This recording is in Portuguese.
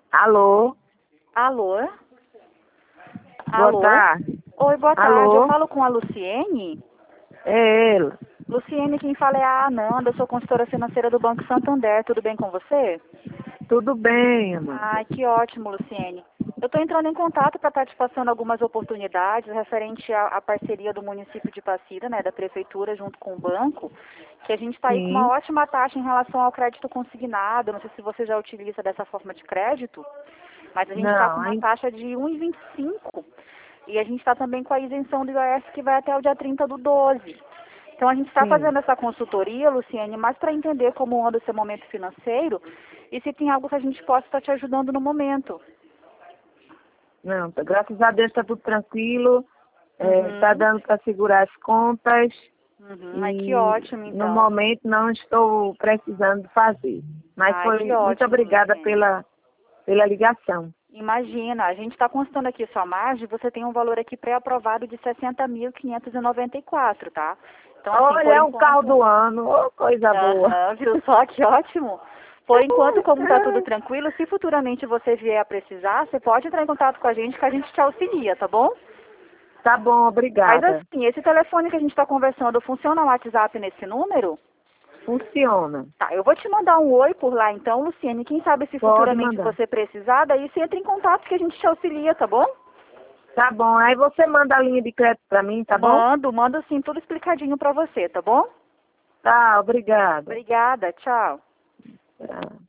Alô? Alô? Boa tarde. Oi, boa tarde. Alô? Eu falo com a Luciene. É ela. Luciene, quem fala é a Ananda, eu sou consultora financeira do Banco Santander. Tudo bem com você? Tudo bem, Amanda? Ai, que ótimo, Luciene. Eu estou entrando em contato para estar te passando algumas oportunidades referente à parceria do município de Passira, né, da prefeitura junto com o banco, que a gente está aí com uma Sim. ótima taxa em relação ao crédito consignado. Não sei se você já utiliza dessa forma de crédito, mas a gente está com Não, uma taxa de 1,25 e a gente está também com a isenção do IOF que vai até o dia 30/12. Então a gente está sim. fazendo essa consultoria, Luciene, mais para entender como anda o seu momento financeiro e se tem algo que a gente possa estar te ajudando no momento. Não, graças a Deus está tudo tranquilo. Está Uhum. dando para segurar as contas. Ai, que E ótimo, no então. momento não estou precisando de fazer. Mas Ai, que foi muito ótimo, obrigada Luciene. pela ligação. Imagina, a gente está constando aqui sua margem, você tem um valor aqui pré-aprovado de 60.594, tá? Então, assim, Olha, por é um carro enquanto... do ano. Oh, coisa boa. Aham, viu só que ótimo? Por enquanto, como está tudo tranquilo, se futuramente você vier a precisar, você pode entrar em contato com a gente que a gente te auxilia, tá bom? Tá bom, Mas obrigada. assim, esse telefone que a gente está conversando, funciona o WhatsApp nesse número? Funciona. Tá, eu vou te mandar um oi por lá então, Luciene. Quem sabe se Pode futuramente mandar. você precisar, daí você entra em contato que a gente te auxilia, tá bom? Tá bom. Aí você manda a linha de crédito para mim, tá bom? Mando sim, tudo explicadinho pra você, tá bom? Tá, obrigada. Obrigada, tchau. Tá.